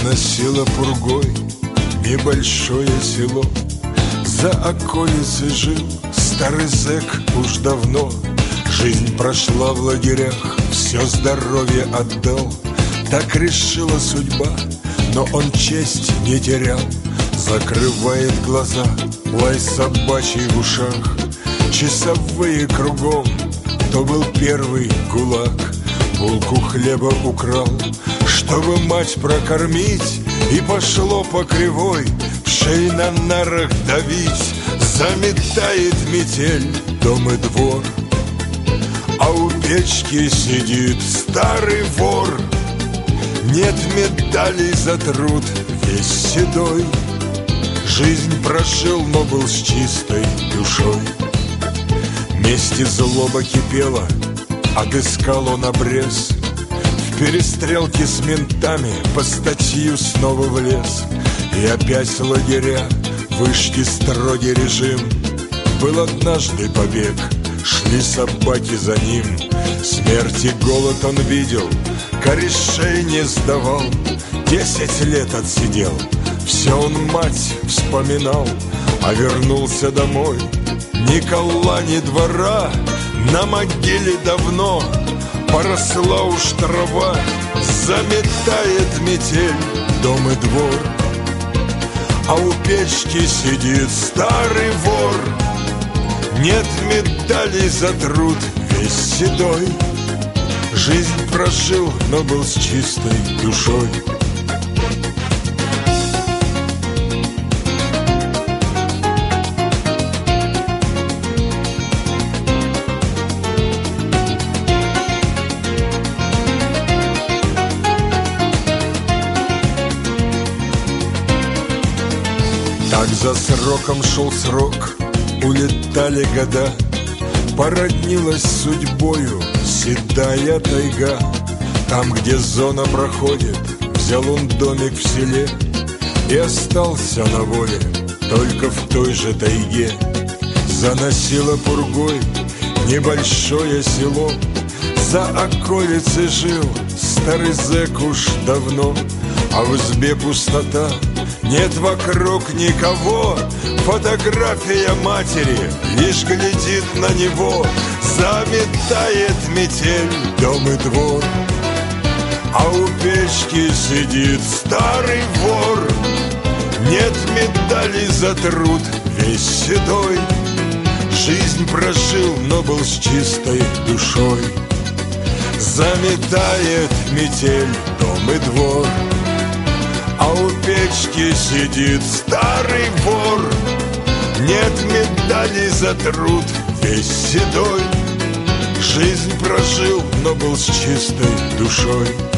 Заносило пургой небольшое село. За околицей жил старый зэк уж давно. Жизнь прошла в лагерях, все здоровье отдал. Так решила судьба, но он честь не терял. Закрывает глаза, лай собачий в ушах, часовые кругом, то был первый гулаг. Булку хлеба украл, чтобы мать прокормить, и пошло по кривой в шей на нарах давить. Заметает метель дом и двор, а у печки сидит старый вор. Нет медалей за труд, весь седой. Жизнь прожил, но был с чистой душой. Мести злоба кипела, отыскал он обрез. В перестрелке с ментами по статью снова влез. И опять лагеря, вышки строгий режим. Был однажды побег, шли собаки за ним. Смерть и голод он видел, корешей не сдавал. 10 лет отсидел, все он мать вспоминал. А вернулся домой, ни кола, ни двора. На могиле давно поросла уж трава. Заметает метель дом и двор, а у печки сидит старый вор. Нет медалей за труд, весь седой. Жизнь прожил, но был с чистой душой. Так за сроком шел срок, улетали года. Породнилась с судьбою седая тайга. Там, где зона проходит, взял он домик в селе и остался на воле только в той же тайге. Заносило пургой небольшое село. За околицей жил старый зэк уж давно. А в избе пустота, нет вокруг никого. Фотография матери лишь глядит на него. Заметает метель дом и двор, а у печки сидит старый вор. Нет медалей за труд, весь седой. Жизнь прожил, но был с чистой душой. Заметает метель дом и двор, а у печки сидит старый вор. Нет медалей за труд, весь седой. Жизнь прожил, но был с чистой душой.